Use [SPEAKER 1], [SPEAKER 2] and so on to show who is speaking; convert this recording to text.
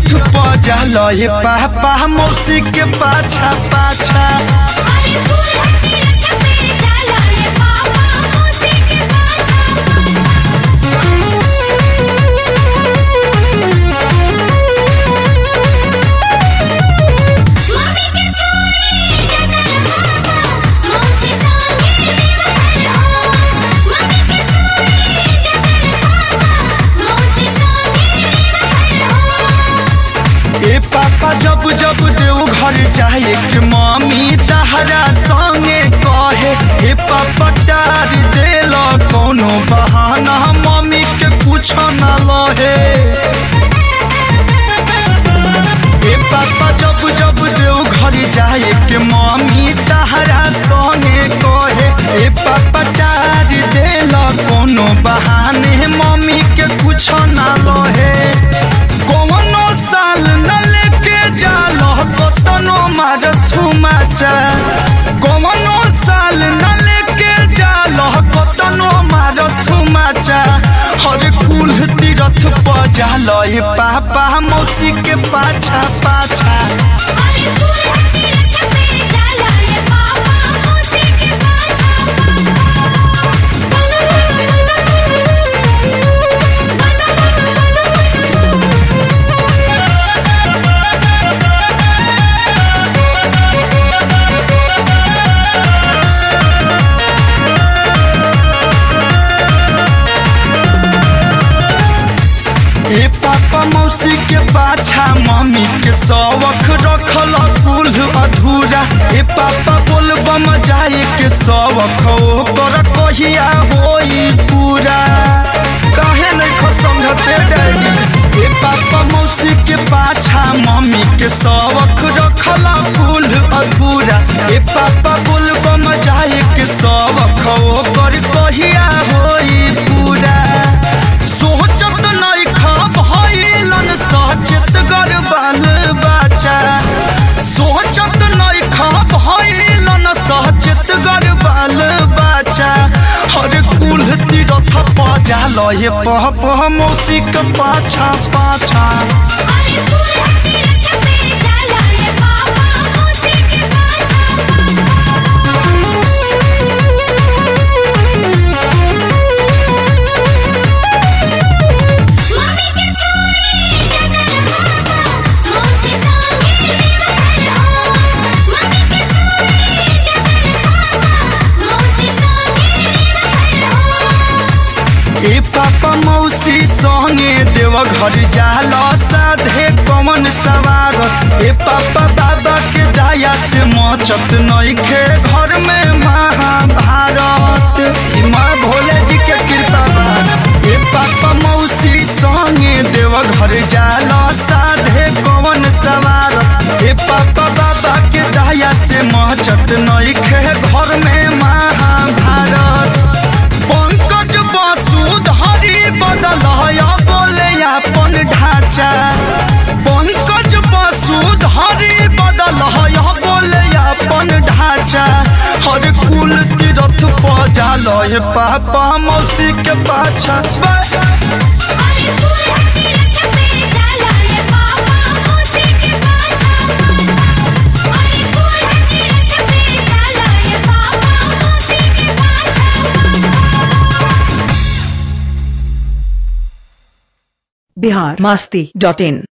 [SPEAKER 1] तीरथ पजल ये पापा मौसी के पाछा पाछा पापा जब जब देव घर जाए के मम्मी तहरा संगे कहे हे पापा टार देल कोनो बहाना मम्मी के कुछ न लहे हे पापा जब जब देव घर जाए के मम्मी तहरा संगे कहे हे पापा टार देल कोनो बहाने मम्मी के कुछ न लहे कोनो साल न कतनो मारस हुमाचा कोनो साल न लेके जालो कतनो मारस हुमाचा हर कुल तीरथ पजालो ये पापा मौसी के पाछा पाछा ए पापा मौसी के पाछा मम्मी के शौक रखल कुल अधूरा ए पापा बोलबम जाए के शौक ओकर कहिया होई पूरा काहे नहीं समझते डैडी ए पापा मौसी के पाछा मम्मी के शौक रखल कुल अधूरा ए पापा बोलबम जाए के शौक ओकर कहिया होई पूरा सोचत नहीं भइलन सचेत गर बाल बच्चा सोचत नहीं भइलन सचेत गर बाल बच्चा हर कुल तीरथ पजाल ये पापा मौसी के पाछा पाछा ए पापा मौसी संगे देव घर जाल साधे कमन सवार ए पापा बाबा के दया से मचत नइखे घर में महाभारत माँ भोले जी के कृपा बा ए पापा मौसी संगे देव घर जाल साधे कमन सवार ए पापा बाबा के दया से मचत नइखे घर में महाभारत पंकज वसुधरी बदल बोले अपन ढांचा पंकज वसुधरी बदल बोले अपन ढांचा हर कुल तीरथ पजाल ये पापा मौसी के पाछा
[SPEAKER 2] biharmasti.in